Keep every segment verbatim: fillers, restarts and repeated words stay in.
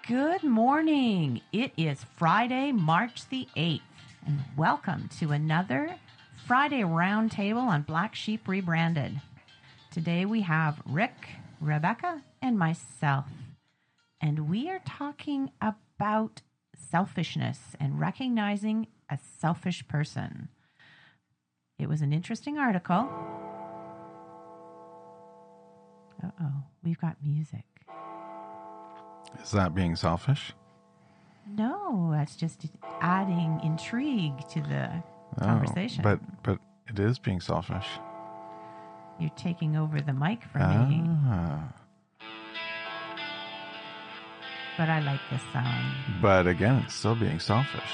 Good morning. It is Friday, March the eighth, and welcome to another Friday Roundtable on Black Sheep Rebranded. Today we have Rick, Rebecca, and myself, and we are talking about selfishness and recognizing a selfish person. It was an interesting article. Uh-oh, we've got music. Is that being selfish? No, that's just adding intrigue to the Oh, conversation. But but it is being selfish. You're taking over the mic for me. Ah. But I like this song. But again, it's still being selfish.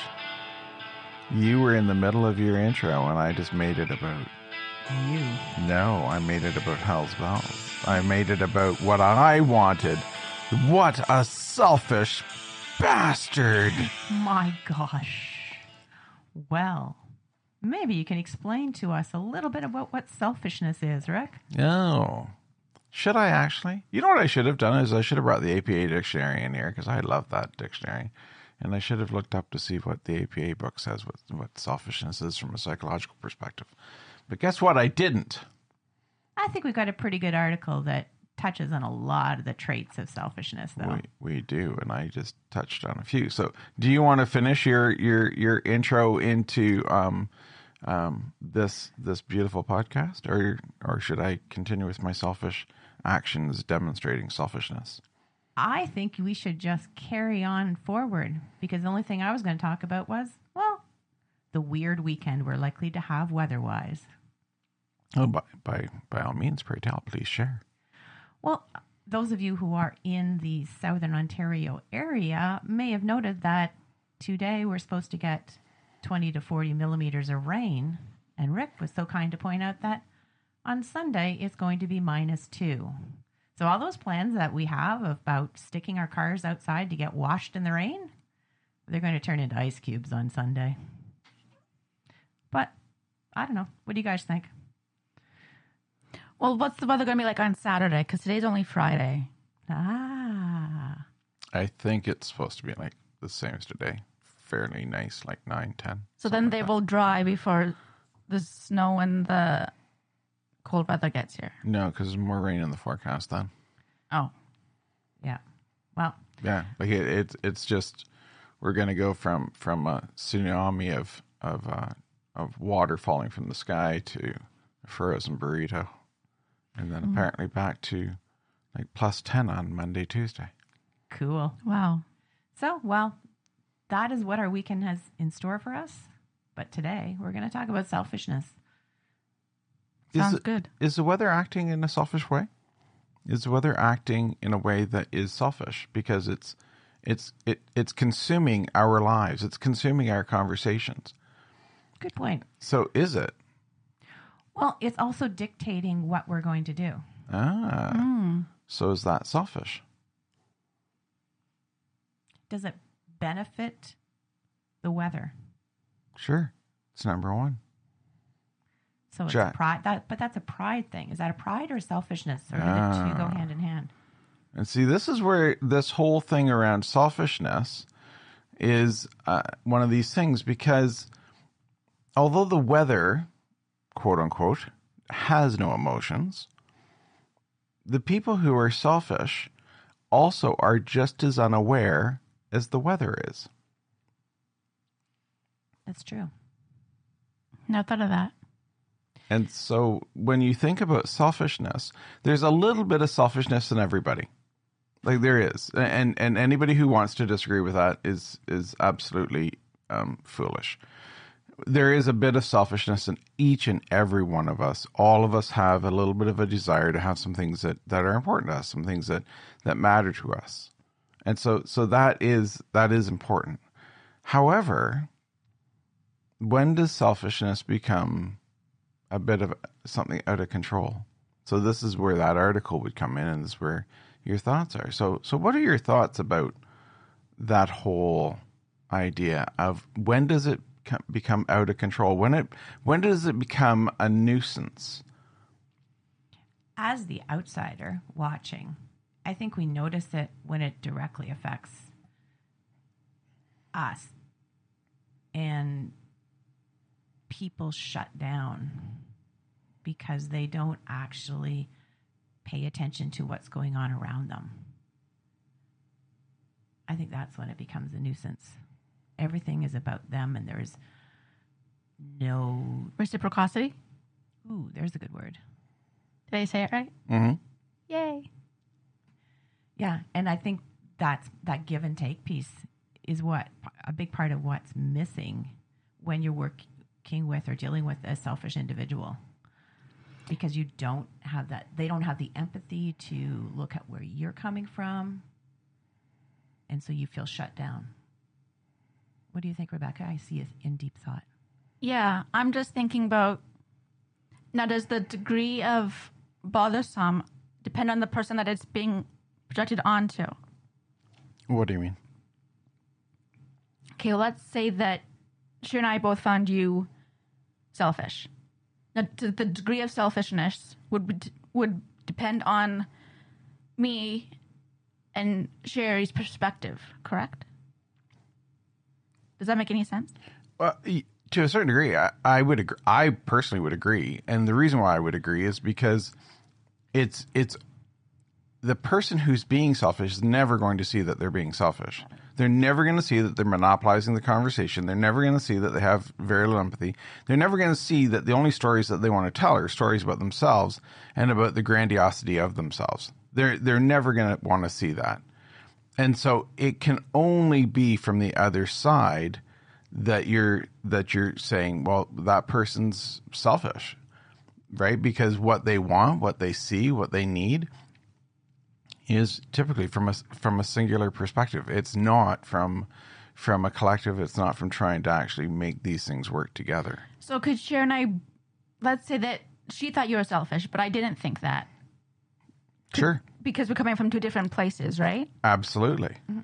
You were in the middle of your intro and I just made it about You. No, I made it about Hell's Bells. I made it about what I wanted. What a selfish bastard. My gosh. Well, maybe you can explain to us a little bit about what selfishness is, Rick. No. Should I actually? You know what I should have done is I should have brought the A P A dictionary in here because I love that dictionary. And I should have looked up to see what the A P A book says, what, what selfishness is from a psychological perspective. But guess what? I didn't. I think we've got a pretty good article that touches on a lot of the traits of selfishness, though. We, we do, and I just touched on a few. So do you want to finish your your, your intro into um, um, this this beautiful podcast, or or should I continue with my selfish actions demonstrating selfishness? I think we should just carry on forward because the only thing I was going to talk about was, well, the weird weekend we're likely to have weather-wise. Oh, by, by, by all means, pray tell, please share. Well, those of you who are in the Southern Ontario area may have noted that today we're supposed to get twenty to forty millimeters of rain. And Rick was so kind to point out that on Sunday it's going to be minus two. So all those plans that we have about sticking our cars outside to get washed in the rain, they're going to turn into ice cubes on Sunday. But I don't know. What do you guys think? Well, what's the weather going to be like on Saturday? Because today's only Friday. Ah. I think it's supposed to be like the same as today. Fairly nice, like nine, ten. So then they like will dry before the snow and the cold weather gets here. No, because there's more rain in the forecast then. Oh. Yeah. Well. Yeah, like it, it's it's just we're going to go from from a tsunami of of uh, of water falling from the sky to a frozen burrito. And then mm-hmm. apparently back to like plus ten on Monday, Tuesday. Cool. Wow. So, well, that is what our weekend has in store for us. But today we're going to talk about selfishness. Sounds is it, good. Is the weather acting in a selfish way? Is the weather acting in a way that is selfish? Because it's it's it it's consuming our lives. It's consuming our conversations. Good point. So is it? Well, it's also dictating what we're going to do. Ah, Mm. So is that selfish? Does it benefit the weather? Sure. It's number one. So it's Jack. pride. That, but that's a pride thing. Is that a pride or selfishness? Or do Ah. the two go hand in hand? And see, this is where this whole thing around selfishness is uh, one of these things, because although the weather, quote unquote, has no emotions, the people who are selfish also are just as unaware as the weather is. That's true. Never thought of that. And so when you think about selfishness, there's a little bit of selfishness in everybody. Like there is. And and anybody who wants to disagree with that is is absolutely um, foolish. There is a bit of selfishness in each and every one of us. All of us have a little bit of a desire to have some things that, that are important to us, some things that, that matter to us. And so so that is that is important. However, when does selfishness become a bit of something out of control? So this is where that article would come in, and this is where your thoughts are. So so what are your thoughts about that whole idea of when does it become out of control? When it when does it become a nuisance? As the outsider watching, I think we notice it when it directly affects us. And people shut down because they don't actually pay attention to what's going on around them. I think that's when it becomes a nuisance. Everything is about them, and there's no... Reciprocity? Ooh, there's a good word. Did I say it right? Mm-hmm. Yay. Yeah, and I think that's that give and take piece is what a big part of what's missing when you're working with or dealing with a selfish individual, because you don't have that. They don't have the empathy to look at where you're coming from, and so you feel shut down. What do you think, Rebecca? I see it in deep thought. Yeah, I'm just thinking about, now does the degree of bothersome depend on the person that it's being projected onto? What do you mean? Okay, well, let's say that she and I both found you selfish. Now, the degree of selfishness would be, would depend on me and Sherry's perspective, correct? Does that make any sense? Well, to a certain degree, I, I would agree. I personally would agree, and the reason why I would agree is because it's it's the person who's being selfish is never going to see that they're being selfish. They're never going to see that they're monopolizing the conversation. They're never going to see that they have very little empathy. They're never going to see that the only stories that they want to tell are stories about themselves and about the grandiosity of themselves. They're they're never going to want to see that. And so it can only be from the other side that you're that you're saying, well, that person's selfish, right? Because what they want, what they see, what they need is typically from a from a singular perspective. It's not from from a collective. It's not from trying to actually make these things work together. So could Cher and I, let's say that she thought you were selfish, but I didn't think that. Sure. Because we're coming from two different places, right? Absolutely. Mm-hmm.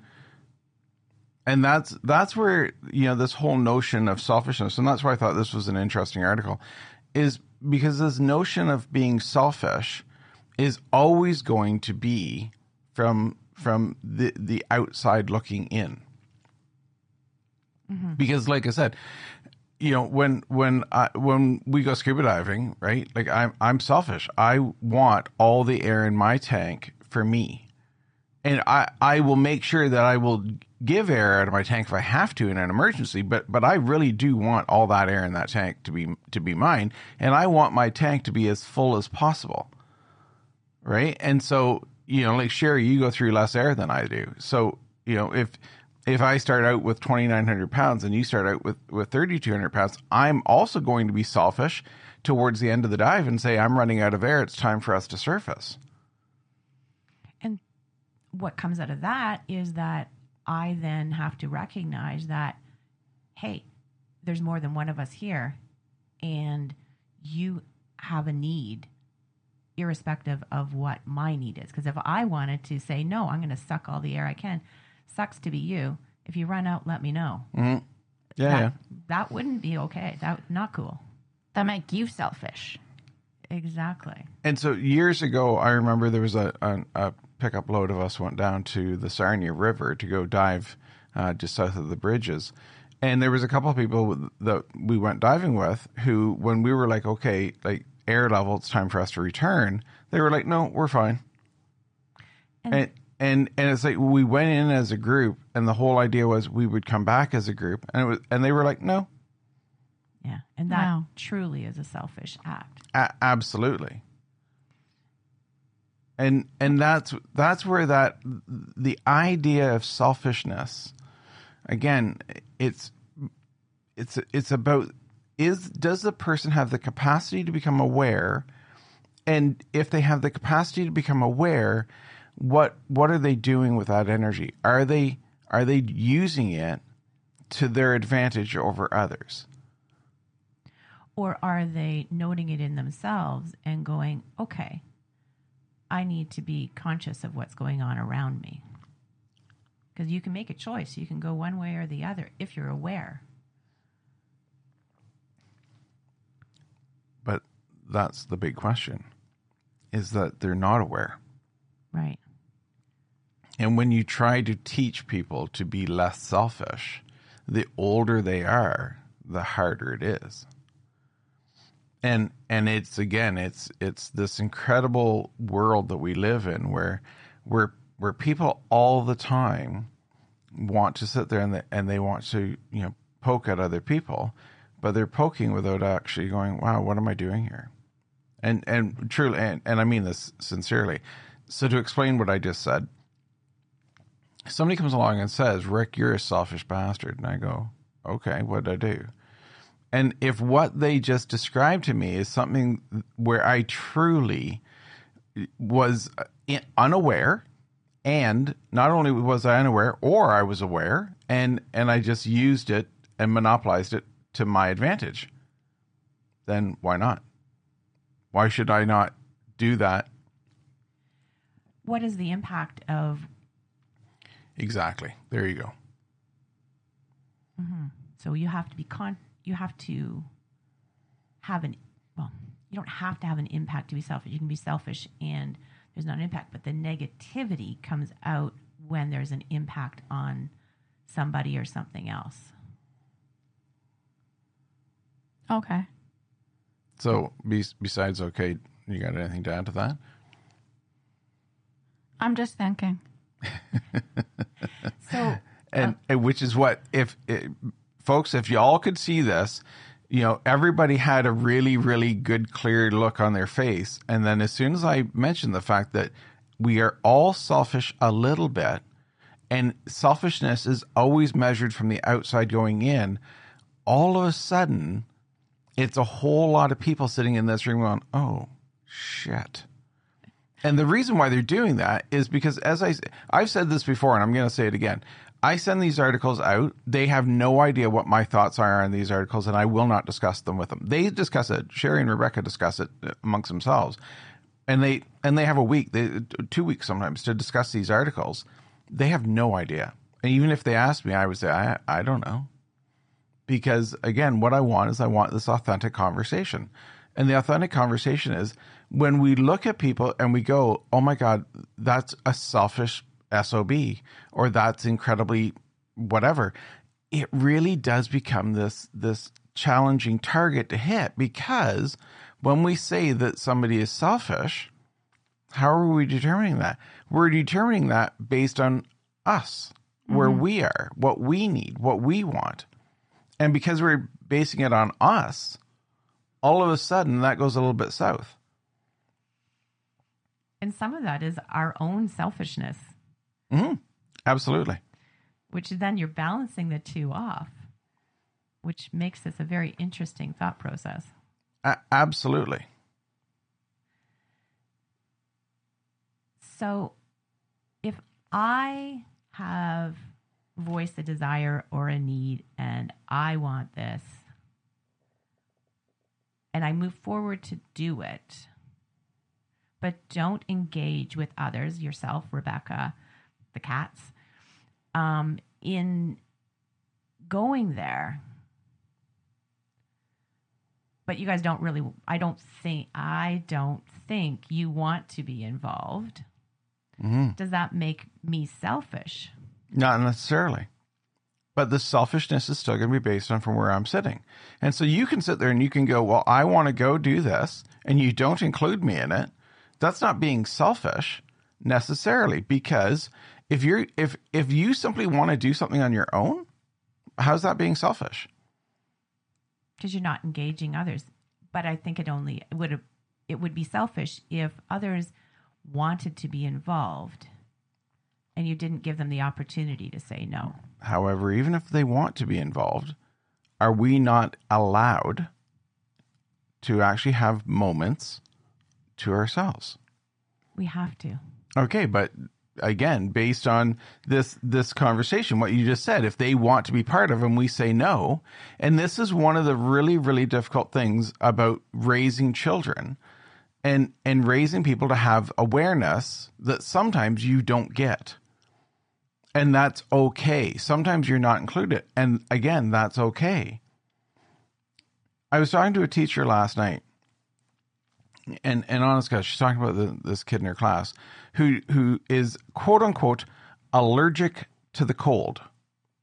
And that's that's where, you know, this whole notion of selfishness, and that's why I thought this was an interesting article, is because this notion of being selfish is always going to be from from the the outside looking in. Mm-hmm. Because, like I said, you know, when when I, when we go scuba diving, right? Like I'm I'm selfish. I want all the air in my tank for me, and I I will make sure that I will give air out of my tank if I have to in an emergency. But but I really do want all that air in that tank to be to be mine, and I want my tank to be as full as possible, right? And so, you know, like Sherry, you go through less air than I do. So, you know, if if I start out with twenty-nine hundred pounds and you start out with, with thirty-two hundred pounds, I'm also going to be selfish towards the end of the dive and say, I'm running out of air. It's time for us to surface. And what comes out of that is that I then have to recognize that, hey, there's more than one of us here, and you have a need irrespective of what my need is. Because if I wanted to say, no, I'm going to suck all the air I can, sucks to be you. If you run out, let me know. Mm-hmm. Yeah, that, yeah. That wouldn't be okay. That not cool. That make you selfish. Exactly. And so years ago, I remember there was a, a, a pickup load of us went down to the Sarnia River to go dive uh, just south of the bridges. And there was a couple of people that we went diving with who, when we were like, okay, like air level, it's time for us to return, they were like, no, we're fine. And, and And and it's like we went in as a group, and the whole idea was we would come back as a group, and it was, and they were like, no. Yeah, and that Wow. truly is a selfish act. A- absolutely. And and that's that's where that the idea of selfishness, again, it's it's it's about is does the person have the capacity to become aware, and if they have the capacity to become aware, What what are they doing with that energy? Are they are they using it to their advantage over others? Or are they noting it in themselves and going, okay, I need to be conscious of what's going on around me? Because you can make a choice. You can go one way or the other if you're aware. But that's the big question, is that they're not aware. Right. And when you try to teach people to be less selfish, the older they are, the harder it is. And and it's again, it's it's this incredible world that we live in where where where people all the time want to sit there and they, and they want to, you know, poke at other people, but they're poking without actually going, wow, what am I doing here? And and truly, and, and I mean this sincerely. So to explain what I just said, somebody comes along and says, Rick, you're a selfish bastard. And I go, okay, what did I do? And if what they just described to me is something where I truly was unaware, and not only was I unaware, or I was aware, and, and I just used it and monopolized it to my advantage, then why not? Why should I not do that? What is the impact of... Exactly. There you go. Mm-hmm. So you have to be con. You have to have an. Well, you don't have to have an impact to be selfish. You can be selfish and there's not an impact, but the negativity comes out when there's an impact on somebody or something else. Okay. So, be, besides, okay, you got anything to add to that? I'm just thinking. So, and, uh, and which is what, if it, folks, if y'all could see this, you know, everybody had a really, really good, clear look on their face. And then as soon as I mentioned the fact that we are all selfish a little bit, and selfishness is always measured from the outside going in, all of a sudden, it's a whole lot of people sitting in this room going, oh, shit. And the reason why they're doing that is because, as I, I've said this before, and I'm going to say it again. I send these articles out. They have no idea what my thoughts are on these articles, and I will not discuss them with them. They discuss it. Sherry and Rebecca discuss it amongst themselves, and they and they have a week, they, two weeks sometimes, to discuss these articles. They have no idea. And even if they asked me, I would say, I I don't know, because again, what I want is I want this authentic conversation, and the authentic conversation is when we look at people and we go, oh my God, that's a selfish S O B, or that's incredibly whatever. It really does become this this challenging target to hit, because when we say that somebody is selfish, how are we determining that? We're determining that based on us, mm-hmm. where we are, what we need, what we want. And because we're basing it on us, all of a sudden that goes a little bit south. And some of that is our own selfishness. Mm-hmm. Absolutely. Which then you're balancing the two off, which makes this a very interesting thought process. A- absolutely. So if I have voiced a desire or a need and I want this, and I move forward to do it, but don't engage with others, yourself, Rebecca, the cats, um, in going there. But you guys don't really, I don't think, I don't think you want to be involved. Mm-hmm. Does that make me selfish? Not necessarily. But the selfishness is still going to be based on from where I'm sitting. And so you can sit there and you can go, well, I want to go do this, and you don't include me in it. That's not being selfish necessarily, because if you're if if you simply want to do something on your own, how's that being selfish? Because you're not engaging others. But I think it only it would it would be selfish if others wanted to be involved and you didn't give them the opportunity to say no. However, even if they want to be involved, are we not allowed to actually have moments to ourselves? We have to. Okay, but again, based on this this conversation, what you just said, if they want to be part of and we say no, and this is one of the really, really difficult things about raising children and and raising people to have awareness that sometimes you don't get. And that's okay. Sometimes you're not included. And again, that's okay. I was talking to a teacher last night. And and honest God, she's talking about the, this kid in her class who who is quote unquote allergic to the cold.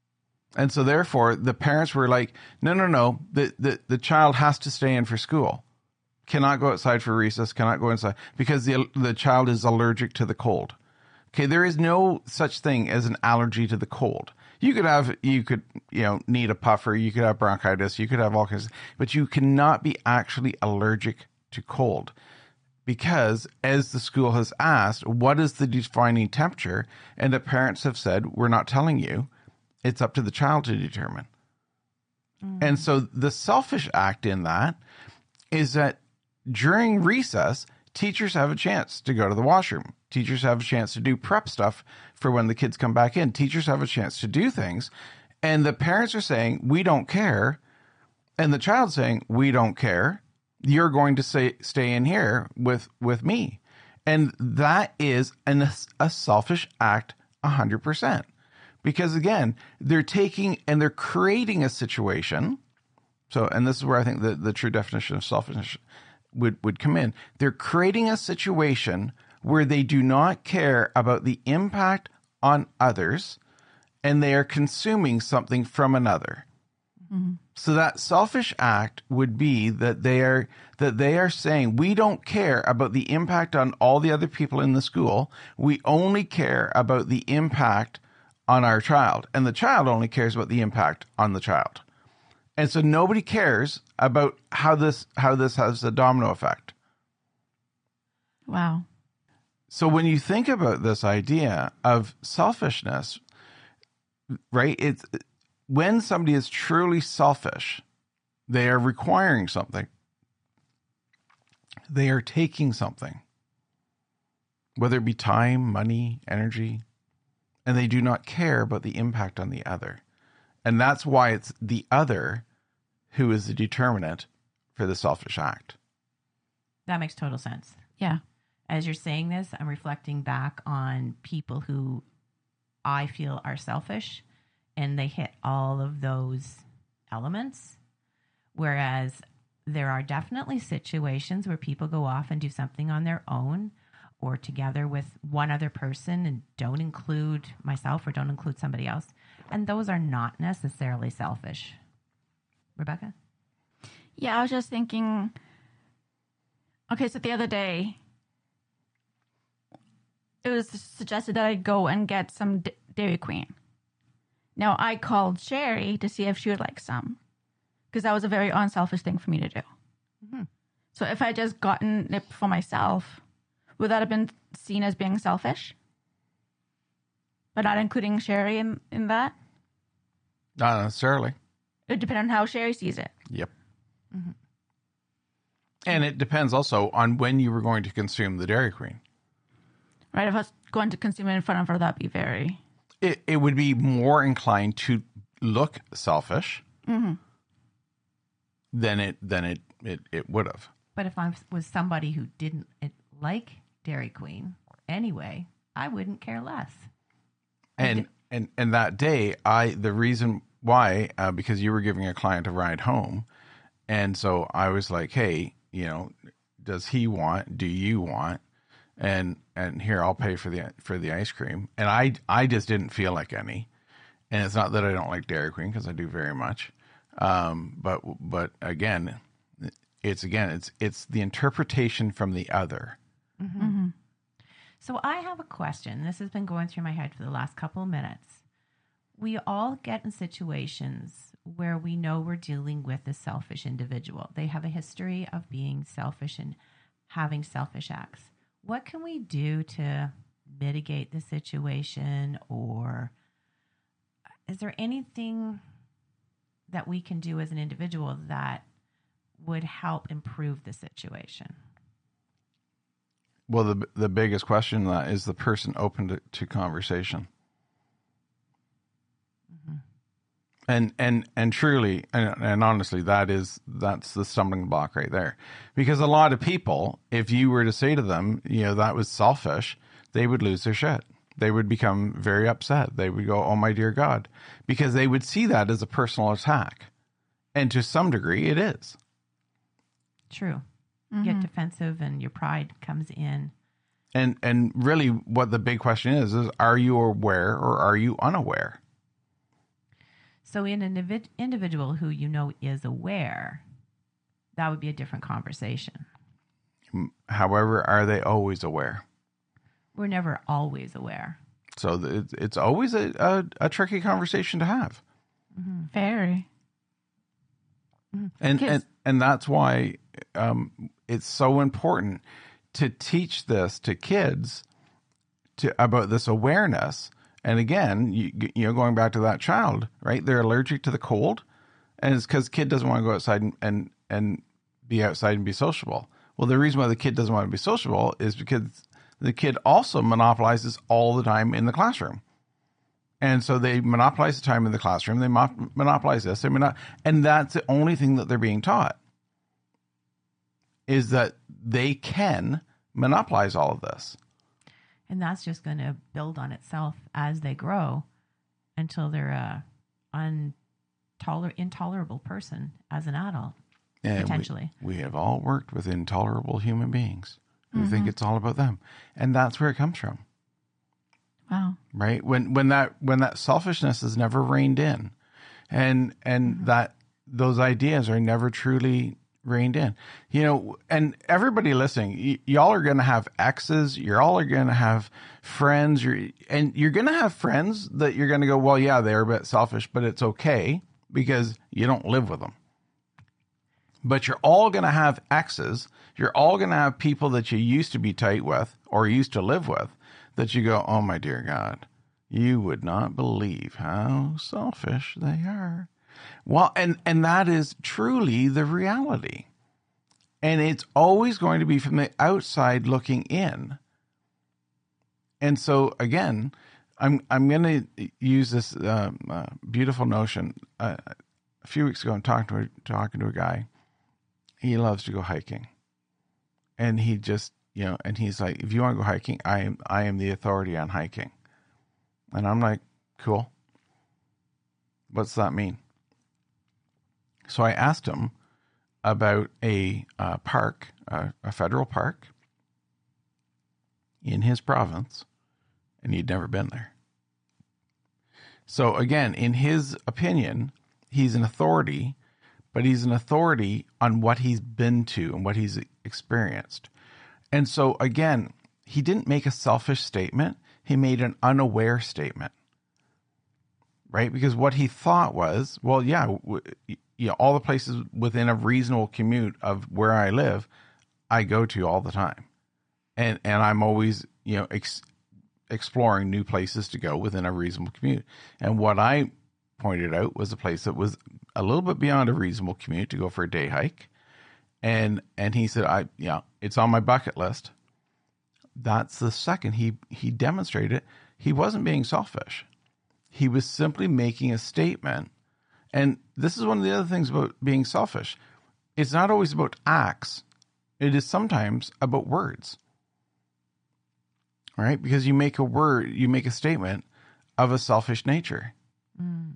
And so therefore the parents were like, no, no, no, the, the, the child has to stay in for school. Cannot go outside for recess, cannot go inside because the, the child is allergic to the cold. Okay. There is no such thing as an allergy to the cold. You could have, you could, you know, need a puffer. You could have bronchitis. You could have all kinds of, but you cannot be actually allergic to cold. Because as the school has asked, what is the defining temperature? And the parents have said, we're not telling you. It's up to the child to determine. Mm. And so the selfish act in that is that during recess, teachers have a chance to go to the washroom. Teachers have a chance to do prep stuff for when the kids come back in. Teachers have a chance to do things. And the parents are saying, we don't care. And the child's saying, we don't care. You're going to say, stay in here with, with me. And that is an, a selfish act one hundred percent. Because again, they're taking and they're creating a situation. So, and this is where I think the, the true definition of selfishness would, would come in. They're creating a situation where they do not care about the impact on others and they are consuming something from another. Mm-hmm. So that selfish act would be that they are that they are saying we don't care about the impact on all the other people in the school. We only care about the impact on our child, and the child only cares about the impact on the child. And so nobody cares about how this how this has a domino effect. Wow. So when you think about this idea of selfishness, right? It's when somebody is truly selfish, they are requiring something. They are taking something, whether it be time, money, energy, and they do not care about the impact on the other. And that's why it's the other who is the determinant for the selfish act. That makes total sense. Yeah. As you're saying this, I'm reflecting back on people who I feel are selfish, and they hit all of those elements. Whereas there are definitely situations where people go off and do something on their own or together with one other person and don't include myself or don't include somebody else. And those are not necessarily selfish. Rebecca? Yeah, I was just thinking, okay, so the other day, it was suggested that I go and get some D- Dairy Queen. Now, I called Sherry to see if she would like some, because that was a very unselfish thing for me to do. Mm-hmm. So if I had just gotten it for myself, would that have been seen as being selfish? But not including Sherry in, in that? Not necessarily. It would depend on how Sherry sees it. Yep. Mm-hmm. And it depends also on when you were going to consume the Dairy Queen. Right, if I was going to consume it in front of her, that'd be very... It it would be more inclined to look selfish mm-hmm. than it than it, it, it would have. But if I was somebody who didn't like Dairy Queen anyway, I wouldn't care less. And and and that day, I the reason why uh, because you were giving a client a ride home, and so I was like, hey, you know, does he want? Do you want? And and here, I'll pay for the for the ice cream. And I I just didn't feel like any. And it's not that I don't like Dairy Queen, because I do very much. Um, but but again, it's again it's it's the interpretation from the other. Mm-hmm. Mm-hmm. So I have a question. This has been going through my head for the last couple of minutes. We all get in situations where we know we're dealing with a selfish individual. They have a history of being selfish and having selfish acts. What can we do to mitigate the situation, or is there anything that we can do as an individual that would help improve the situation? Well, the the biggest question that is the person open to, to conversation. Mm-hmm. And and and truly and, and honestly, that is that's the stumbling block right there. Because a lot of people, if you were to say to them, you know, that was selfish, they would lose their shit. They would become very upset. They would go, "Oh my dear God," because they would see that as a personal attack. And to some degree, it is. True. Mm-hmm. You get defensive and your pride comes in. And and really what the big question is, is are you aware or are you unaware? So in an individ- individual who you know is aware, that would be a different conversation. However, are they always aware? We're never always aware. So it's it's always a, a, a tricky conversation to have. Mm-hmm. Very. And, and and that's why um, it's so important to teach this to kids to about this awareness. And again, you, you know, going back to that child, right? They're allergic to the cold, and it's because kid doesn't want to go outside and, and and be outside and be sociable. Well, the reason why the kid doesn't want to be sociable is because the kid also monopolizes all the time in the classroom. And so they monopolize the time in the classroom. They mo- monopolize this. They mono- and that's the only thing that they're being taught is that they can monopolize all of this. And that's just going to build on itself as they grow until they're a untoler- intolerable person as an adult, And potentially. We, we have all worked with intolerable human beings who mm-hmm. think it's all about them. And that's where it comes from. Wow. Right. When, when that, when that selfishness is never reined in and, and mm-hmm. that those ideas are never truly reined in, you know, and everybody listening, y- y'all are going to have exes. You're all are going to have friends. You're, and you're going to have friends that you're going to go, well, yeah, they're a bit selfish, but it's okay because you don't live with them. But you're all going to have exes. You're all going to have people that you used to be tight with or used to live with that you go, oh, my dear God, you would not believe how selfish they are. Well, and, and that is truly the reality. And it's always going to be from the outside looking in. And so, again, I'm I'm going to use this uh, uh, beautiful notion. Uh, a few weeks ago, I'm talking to a, talking to a guy. He loves to go hiking. And he just, you know, and he's like, if you want to go hiking, I am, I am the authority on hiking. And I'm like, cool. What's that mean? So I asked him about a uh, park, uh, a federal park in his province, and he'd never been there. So again, in his opinion, he's an authority, but he's an authority on what he's been to and what he's experienced. And so, again, he didn't make a selfish statement. He made an unaware statement, right? Because what he thought was, well, yeah, w- you know, all the places within a reasonable commute of where I live, I go to all the time. And and I'm always, you know, ex- exploring new places to go within a reasonable commute. And what I pointed out was a place that was a little bit beyond a reasonable commute to go for a day hike. And and he said, I yeah, it's on my bucket list. That's the second he he demonstrated it. He wasn't being selfish. He was simply making a statement. And this is one of the other things about being selfish. It's not always about acts. It is sometimes about words. Right? Because you make a word, you make a statement of a selfish nature. Mm.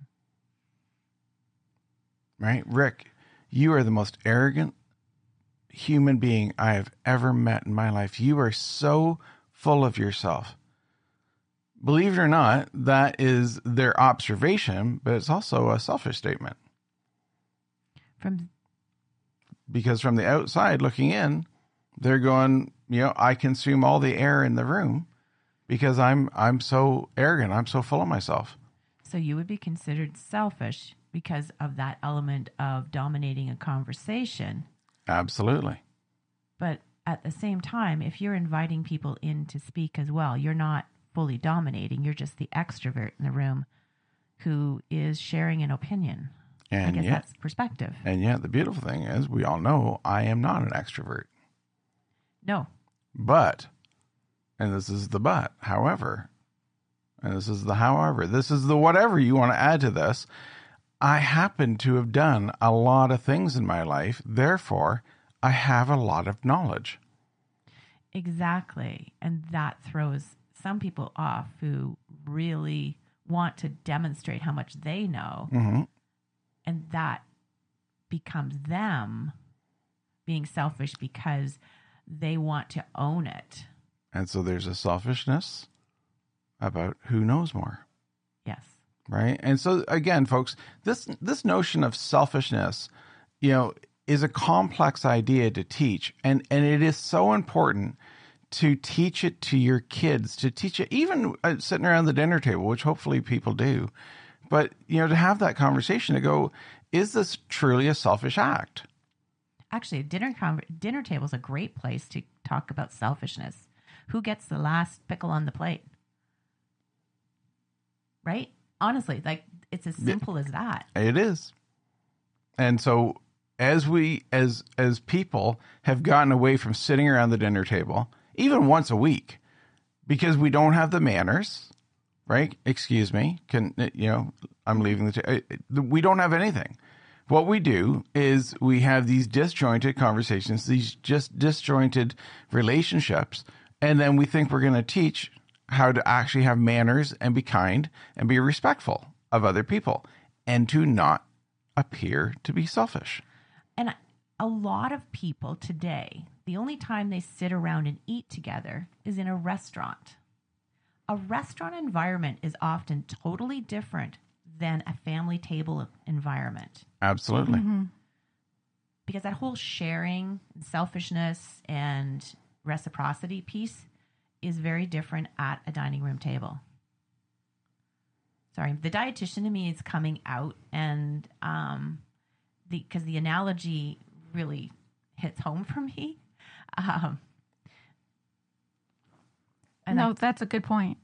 Right? Rick, you are the most arrogant human being I have ever met in my life. You are so full of yourself. Believe it or not, that is their observation, but it's also a selfish statement. From Because from the outside looking in, they're going, you know, I consume all the air in the room because I'm I'm so arrogant. I'm so full of myself. So you would be considered selfish because of that element of dominating a conversation. Absolutely. But at the same time, if you're inviting people in to speak as well, you're not fully dominating. You're just the extrovert in the room who is sharing an opinion. And I guess yet, that's perspective. And yet the beautiful thing is we all know I am not an extrovert. No. But, and this is the but, however, and this is the however, this is the whatever you want to add to this, I happen to have done a lot of things in my life. Therefore, I have a lot of knowledge. Exactly. And that throws some people off who really want to demonstrate how much they know. Mm-hmm. And that becomes them being selfish because they want to own it. And so there's a selfishness about who knows more. Yes. Right. And so again, folks, this this notion of selfishness, you know, is a complex idea to teach. And and it is so important to teach it to your kids, to teach it even uh, sitting around the dinner table, which hopefully people do. But, you know, to have that conversation to go, is this truly a selfish act? Actually, a dinner con- dinner table is a great place to talk about selfishness. Who gets the last pickle on the plate? Right? Honestly, like it's as simple as that. It is. And so as we as as people have gotten away from sitting around the dinner table, even once a week, because we don't have the manners, right? Excuse me. Can you know, I'm leaving the ta- we don't have anything. What we do is we have these disjointed conversations, these just disjointed relationships, and then we think we're going to teach how to actually have manners and be kind and be respectful of other people and to not appear to be selfish. And a lot of people today, the only time they sit around and eat together is in a restaurant. A restaurant environment is often totally different than a family table environment. Absolutely. Mm-hmm. Because that whole sharing, selfishness, and reciprocity piece is very different at a dining room table. Sorry, the dietitian in me is coming out, and um, the because the analogy really hits home for me. Um, and no, I, that's a good point.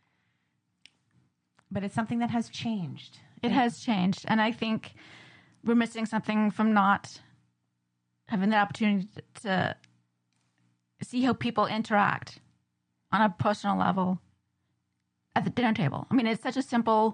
but it's something that has changed. It has changed. And I think we're missing something from not having the opportunity to see how people interact on a personal level at the dinner table. I mean, it's such a simple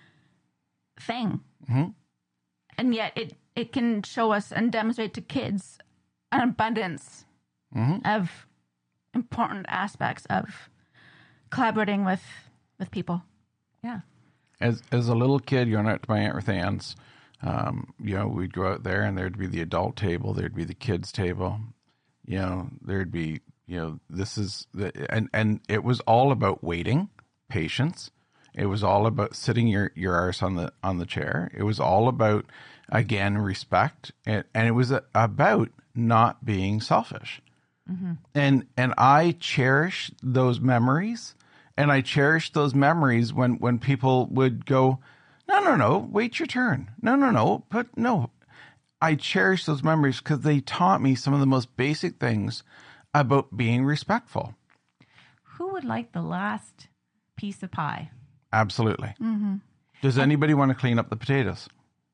thing. Mm-hmm. And yet it, it can show us and demonstrate to kids an abundance Mm-hmm. of important aspects of collaborating with, with people. Yeah. As as a little kid going out to my Aunt Ruth Ann's, um, you know, we'd go out there and there'd be the adult table, there'd be the kids table, you know, there'd be, you know, this is the, and, and it was all about waiting, patience. It was all about sitting your, your arse on the, on the chair. It was all about, again, respect. And, and it was a, about not being selfish. Mm-hmm. And, and I cherish those memories. And I cherish those memories when, when people would go, no, no, no, wait your turn. No, no, no, but no. I cherish those memories because they taught me some of the most basic things about being respectful. Who would like the last piece of pie? Absolutely. Mm-hmm. Does anybody want to clean up the potatoes?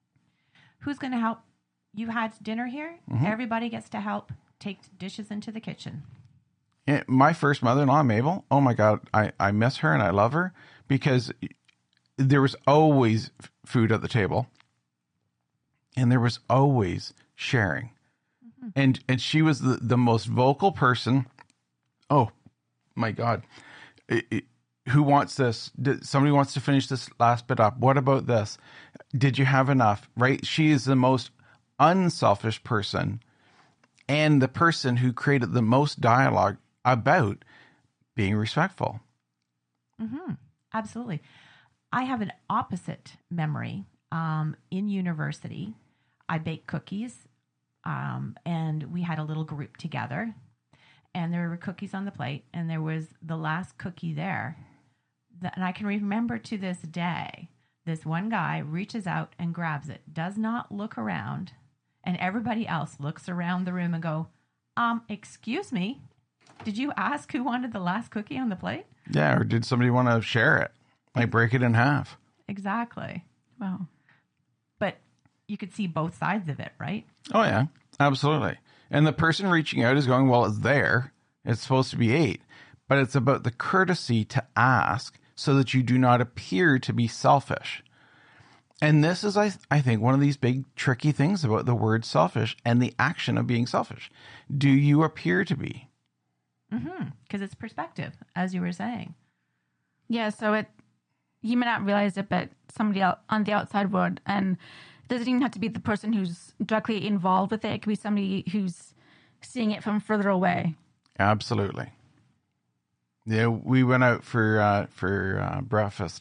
Who's going to help? You had dinner here. Mm-hmm. Everybody gets to help take dishes into the kitchen. Yeah, my first mother-in-law, Mabel, oh my God, I, I miss her and I love her because there was always f- food at the table and there was always sharing. Mm-hmm. And and she was the, the most vocal person. Oh my God. It, it, who wants this? Did, somebody wants to finish this last bit up. What about this? Did you have enough? Right? She is the most unselfish person and the person who created the most dialogue about being respectful. Mm-hmm. Absolutely. I have an opposite memory. Um, in university, I baked cookies, um, and we had a little group together, and there were cookies on the plate, and there was the last cookie there. That, and I can remember to this day, this one guy reaches out and grabs it, does not look around, and everybody else looks around the room and go, um, excuse me, did you ask who wanted the last cookie on the plate? Yeah, or did somebody want to share it? Like break it in half? Exactly. Wow. But you could see both sides of it, right? Oh, yeah, absolutely. And the person reaching out is going, well, it's there. It's supposed to be eight. But it's about the courtesy to ask so that you do not appear to be selfish. And this is, I, I think, one of these big tricky things about the word selfish and the action of being selfish. Do you appear to be? Mm-hmm. Because it's perspective, as you were saying. Yeah, so it you may not realize it, but somebody else on the outside would. And it doesn't even have to be the person who's directly involved with it. It could be somebody who's seeing it from further away. Absolutely. Yeah, we went out for uh, for uh, breakfast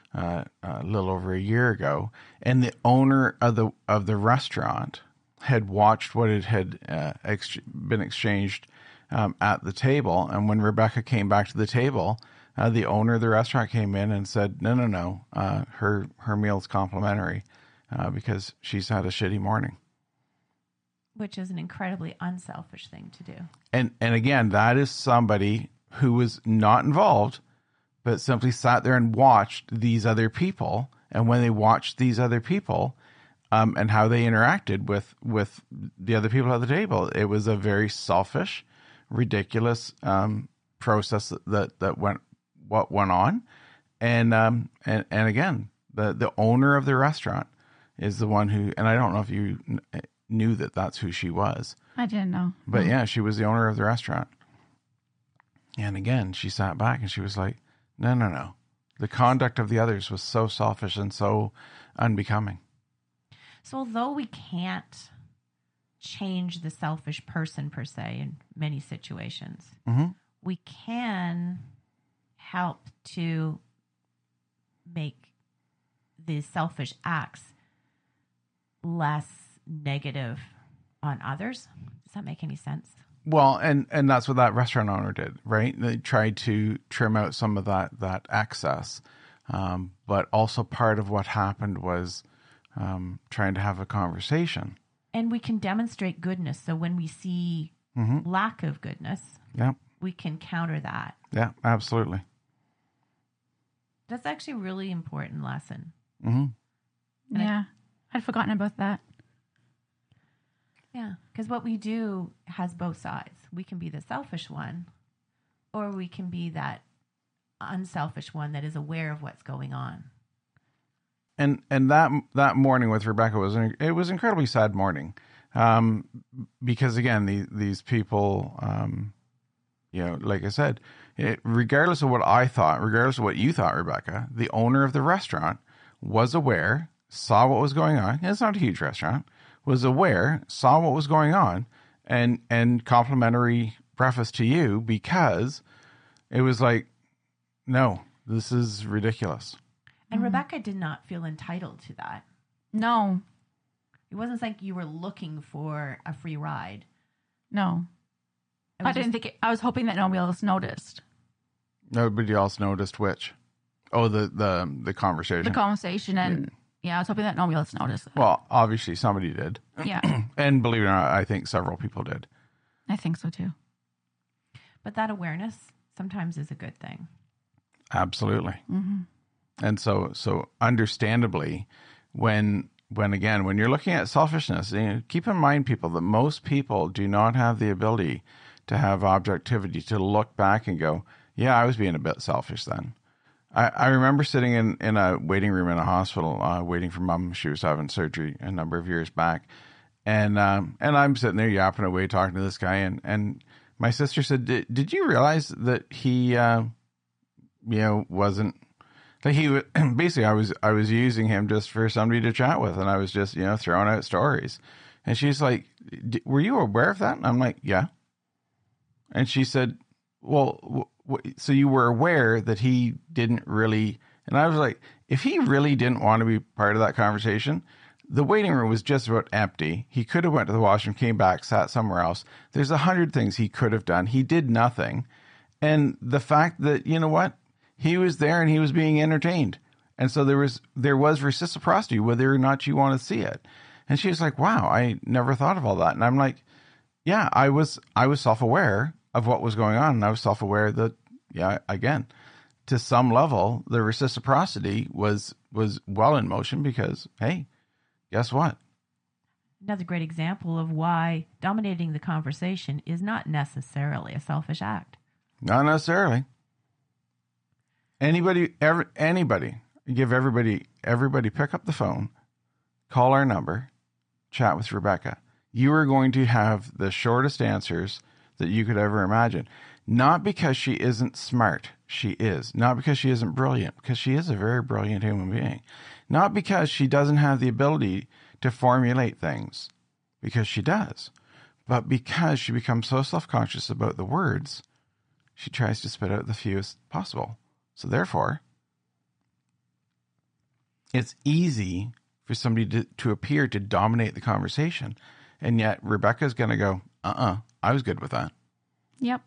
uh, a little over a year ago, and the owner of the of the restaurant had watched what it had uh, ex- been exchanged um, at the table. And when Rebecca came back to the table, uh, the owner of the restaurant came in and said, "No, no, no, uh, her her meal's complimentary uh, because she's had a shitty morning." Which is an incredibly unselfish thing to do. And and again, that is somebody who was not involved, but simply sat there and watched these other people. And when they watched these other people um, and how they interacted with, with the other people at the table, it was a very selfish, ridiculous um, process that, that went what went on. And um, and and again, the the owner of the restaurant is the one who, and I don't know if you knew that that's who she was. I didn't know. But yeah, she was the owner of the restaurant. And again, she sat back and she was like, no, no, no. The conduct of the others was so selfish and so unbecoming. So although we can't change the selfish person per se in many situations, Mm-hmm. we can help to make the selfish acts less negative on others. Does that make any sense? Well, and, and that's what that restaurant owner did, right? They tried to trim out some of that, that excess. Um, but also part of what happened was um, trying to have a conversation. And we can demonstrate goodness. So when we see Mm-hmm. lack of goodness, Yeah. we can counter that. Yeah, absolutely. That's actually a really important lesson. Mm-hmm. And I- Yeah. I'd forgotten about that. Yeah, because what we do has both sides. We can be the selfish one, or we can be that unselfish one that is aware of what's going on. And and that that morning with Rebecca was an, it was an incredibly sad morning, um, because again the, these people, um, you know, like I said, it, regardless of what I thought, regardless of what you thought, Rebecca, the owner of the restaurant was aware, saw what was going on. It's not a huge restaurant. Was aware, saw what was going on, and and complimentary preface to you because it was like, no, this is ridiculous. And Rebecca did not feel entitled to that. No. It wasn't like you were looking for a free ride. No. It was I didn't just- think it, I was hoping that nobody else noticed Nobody else noticed which. Oh, the the the conversation. the conversation, and yeah, I was hoping that nobody else noticed that. Well, obviously somebody did. Yeah, And believe it or not, I think several people did. I think so too. But that awareness sometimes is a good thing. Absolutely. Mm-hmm. And so, so understandably, when, when again, when you're looking at selfishness, you know, keep in mind, people, that most people do not have the ability to have objectivity, to look back and go, yeah, I was being a bit selfish then. I, I remember sitting in, in a waiting room in a hospital, uh, waiting for mom. She was having surgery a number of years back. And, um, and I'm sitting there yapping away, talking to this guy. And, and my sister said, did, did you realize that he, uh, you know, wasn't, like he was, basically I was, I was using him just for somebody to chat with. And I was just, you know, throwing out stories. And she's like, were you aware of that? And I'm like, yeah. And she said, well, w- w- so you were aware that he didn't really, and I was like, if he really didn't want to be part of that conversation, the waiting room was just about empty. He could have went to the washroom, came back, sat somewhere else. There's a hundred things he could have done. He did nothing. And the fact that, you know what, he was there and he was being entertained. And so there was, there was reciprocity, whether or not you want to see it. And she was like, wow, I never thought of all that. And I'm like, yeah, I was, I was self-aware of what was going on. And I was self-aware that, yeah, again, to some level, the reciprocity was, was well in motion because, hey, guess what? Another great example of why dominating the conversation is not necessarily a selfish act. Not necessarily. Anybody, ever, anybody, give everybody, everybody pick up the phone, call our number, chat with Rebecca. You are going to have the shortest answers that you could ever imagine. Not because she isn't smart. She is. Not because she isn't brilliant, because she is a very brilliant human being. Not because she doesn't have the ability to formulate things, because she does. But because she becomes so self-conscious about the words, she tries to spit out the fewest possible. So therefore, it's easy for somebody to, to appear to dominate the conversation. And yet Rebecca's going to go, uh-uh, I was good with that. Yep.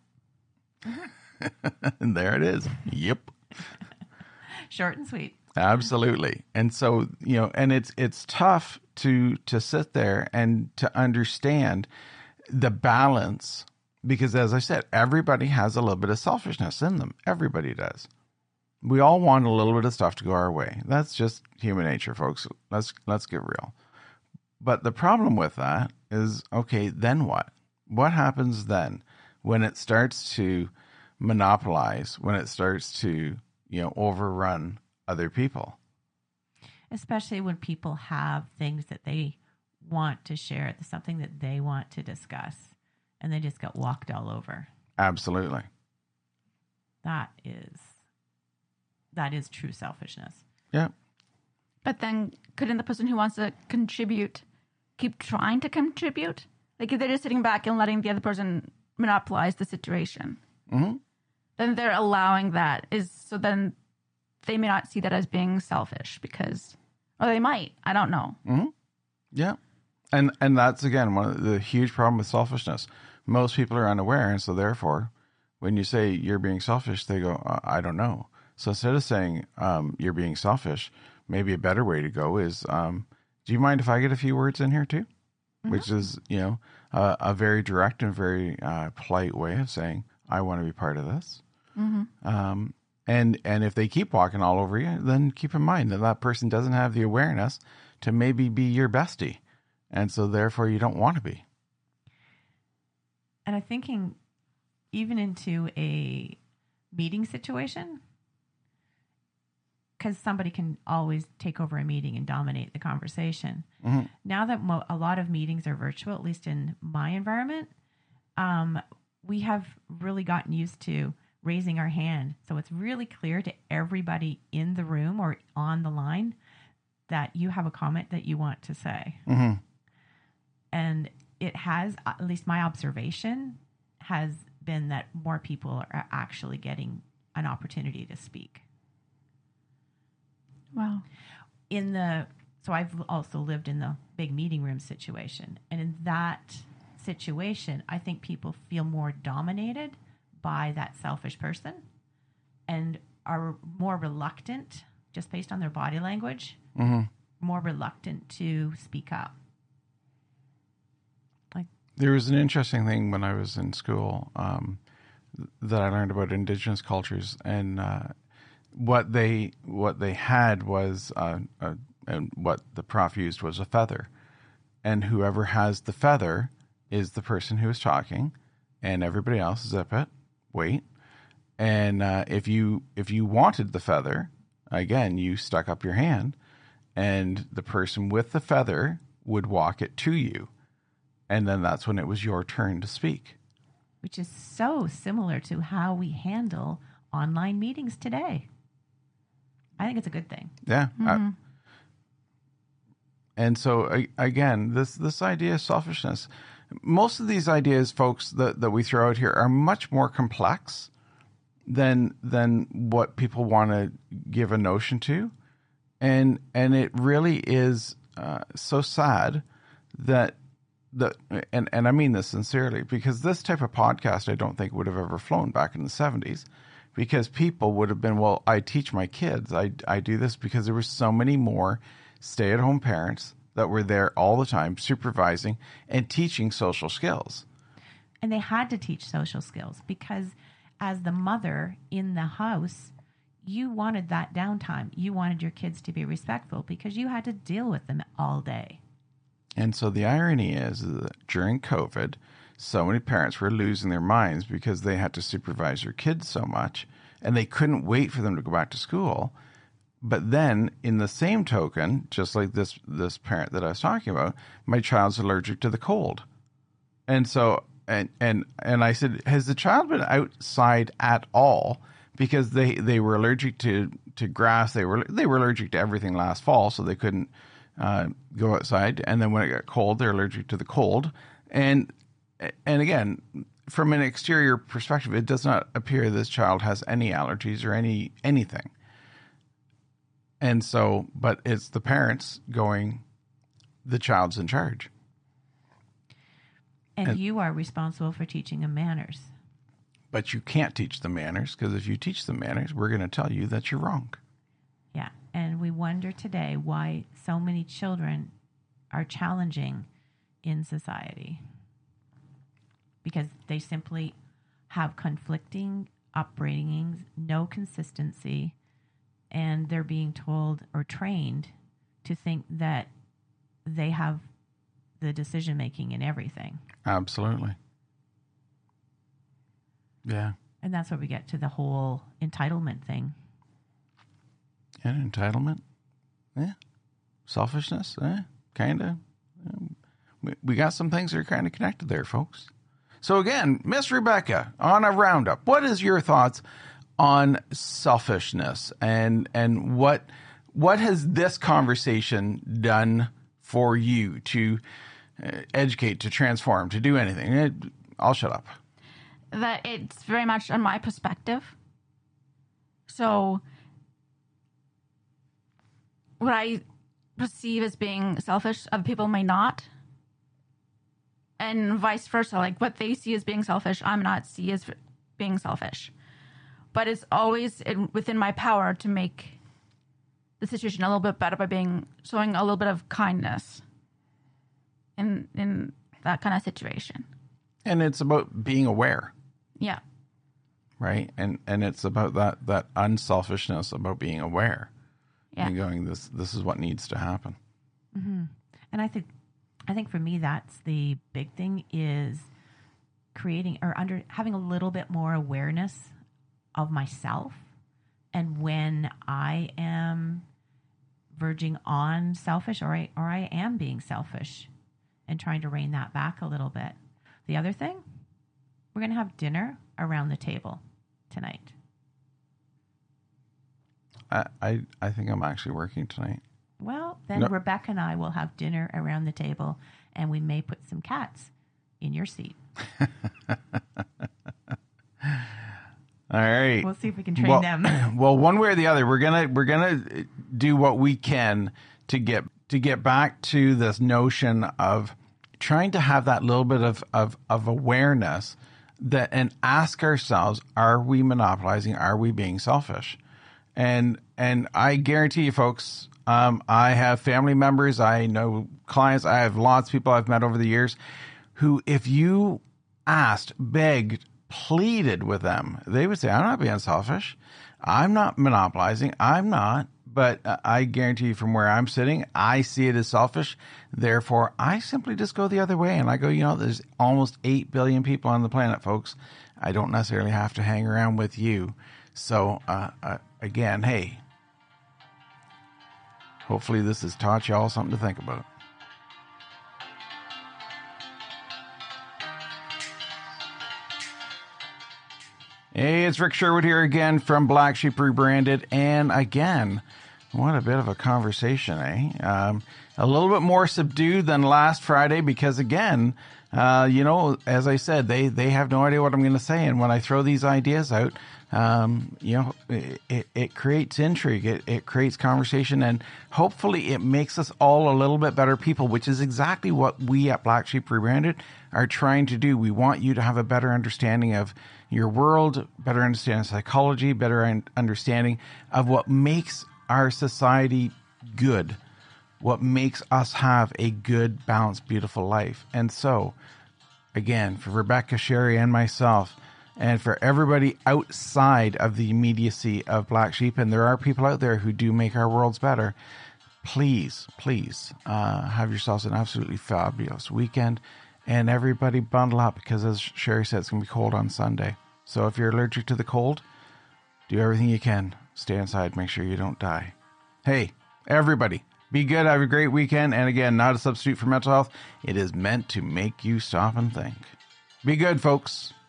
And there it is. Yep. Short and sweet. Absolutely. And so, you know, and it's it's tough to to sit there and to understand the balance, because as I said, everybody has a little bit of selfishness in them. Everybody does. We all want a little bit of stuff to go our way. That's just human nature, folks. Let's let's get real. But the problem with that is, okay, then what? What happens then when it starts to monopolize, when it starts to, you know, overrun other people? Especially when people have things that they want to share, something that they want to discuss, and they just get walked all over. Absolutely. That is, that is true selfishness. Yeah. But then couldn't the person who wants to contribute keep trying to contribute? Like if they're just sitting back and letting the other person monopolize the situation, Mm-hmm. then they're allowing that. Is so then they may not see that as being selfish because, or they might. I don't know. Mm-hmm. Yeah. And and that's, again, one of the huge problem with selfishness. Most people are unaware, and so therefore, when you say you're being selfish, they go, uh, I don't know. So instead of saying um, you're being selfish, maybe a better way to go is, um, do you mind if I get a few words in here too? Mm-hmm. Which is, you know, uh, a very direct and very uh, polite way of saying, I want to be part of this. Mm-hmm. Um, and and if they keep walking all over you, then keep in mind that that person doesn't have the awareness to maybe be your bestie. And so therefore you don't want to be. And I'm thinking even into a meeting situation, because somebody can always take over a meeting and dominate the conversation. Mm-hmm. Now that mo- a lot of meetings are virtual, at least in my environment, um, we have really gotten used to raising our hand. So it's really clear to everybody in the room or on the line that you have a comment that you want to say. Mm-hmm. And it has, at least my observation, has been that more people are actually getting an opportunity to speak. Wow. In the, so I've also lived in the big meeting room situation. And in that situation, I think people feel more dominated by that selfish person and are more reluctant, just based on their body language, Mm-hmm. more reluctant to speak up. Like, There was an interesting thing when I was in school um, that I learned about Indigenous cultures, and uh, what they what they had was uh, uh, and what the prof used was a feather, and whoever has the feather is the person who is talking, and everybody else zip it, wait, and uh, if you if you wanted the feather, again you stuck up your hand, and the person with the feather would walk it to you. And then that's when it was your turn to speak. which is so similar to how we handle online meetings today. I think it's a good thing. Yeah. Mm-hmm. I, and so, I, again, this this idea of selfishness, most of these ideas, folks, that, that we throw out here are much more complex than than what people want to give a notion to. And and it really is uh, so sad that that and, and I mean this sincerely, because this type of podcast I don't think would have ever flown back in the seventies, because people would have been, well, I teach my kids. I, I do this because there were so many more stay-at-home parents that were there all the time supervising and teaching social skills. And they had to teach social skills because as the mother in the house, you wanted that downtime. You wanted your kids to be respectful because you had to deal with them all day. And so the irony is that during COVID, so many parents were losing their minds because they had to supervise their kids so much and they couldn't wait for them to go back to school. But then in the same token, just like this, this parent that I was talking about, my child's allergic to the cold. And so, and, and, and I said, has the child been outside at all? Because they, they were allergic to, to grass. They were, they were allergic to everything last fall. So they couldn't uh, go outside. And then when it got cold, they're allergic to the cold. And, and again, from an exterior perspective, it does not appear this child has any allergies or any, anything. And so, but it's the parents going, the child's in charge. And, And- you are responsible for teaching them manners. But you can't teach them manners, because if you teach them manners, we're going to tell you that you're wrong. Yeah. And we wonder today why so many children are challenging in society. Because they simply have conflicting upbringings, no consistency, and they're being told or trained to think that they have the decision making in everything. Absolutely. Yeah. And that's where we get to the whole entitlement thing. And entitlement, yeah. Selfishness, eh, kind of. Um, we, we got some things that are kind of connected there, folks. So again, Miss Rebecca, on a roundup, what is your thoughts on selfishness, and and what what has this conversation done for you to uh, educate, to transform, to do anything? Eh, I'll shut up. That it's very much on my perspective. So what I perceive as being selfish, other people may not. And vice versa. Like what they see as being selfish, I'm not see as being selfish. But it's always in, within my power to make the situation a little bit better by being showing a little bit of kindness in in that kind of situation. And it's about being aware. Yeah. Right. And and it's about that, that unselfishness, about being aware. Yeah. And going, this this is what needs to happen. Mm-hmm. And I think, I think for me, that's the big thing, is creating or under having a little bit more awareness of myself, and when I am verging on selfish, or I or I am being selfish, and trying to rein that back a little bit. The other thing, we're going to have dinner around the table tonight. I, I, I think I'm actually working tonight. Well, then No. Rebecca and I will have dinner around the table, and we may put some cats in your seat. All right. We'll see if we can train well, them. well, one way or the other, we're gonna we're gonna do what we can to get to get back to this notion of trying to have that little bit of of, of awareness, that and ask ourselves, are we monopolizing? Are we being selfish? And and I guarantee you, folks, um, I have family members, I know clients, I have lots of people I've met over the years who, if you asked, begged, pleaded with them, they would say, I'm not being selfish. I'm not monopolizing. I'm not. But uh, I guarantee you, from where I'm sitting, I see it as selfish. Therefore, I simply just go the other way. And I go, you know, there's almost eight billion people on the planet, folks. I don't necessarily have to hang around with you. So, uh, uh, again, hey, hopefully this has taught you all something to think about. Hey, it's Rick Sherwood here again from Black Sheep Rebranded. And again, what a bit of a conversation, eh? Um, a little bit more subdued than last Friday because, again, uh, you know, as I said, they, they have no idea what I'm going to say. And when I throw these ideas out, um, you know, it, it, it creates intrigue. It, it creates conversation. And hopefully it makes us all a little bit better people, which is exactly what we at Black Sheep Rebranded are trying to do. We want you to have a better understanding of your world, better understanding of psychology, better un- understanding of what makes our society good, what makes us have a good, balanced, beautiful life. And so, again, for Rebecca, Sherry, and myself, and for everybody outside of the immediacy of Black Sheep, and there are people out there who do make our worlds better, please, please uh, have yourselves an absolutely fabulous weekend. And everybody bundle up, because as Sherry said, it's going to be cold on Sunday. So if you're allergic to the cold, do everything you can. Stay inside. Make sure you don't die. Hey, everybody, be good. Have a great weekend. And again, not a substitute for mental health. It is meant to make you stop and think. Be good, folks.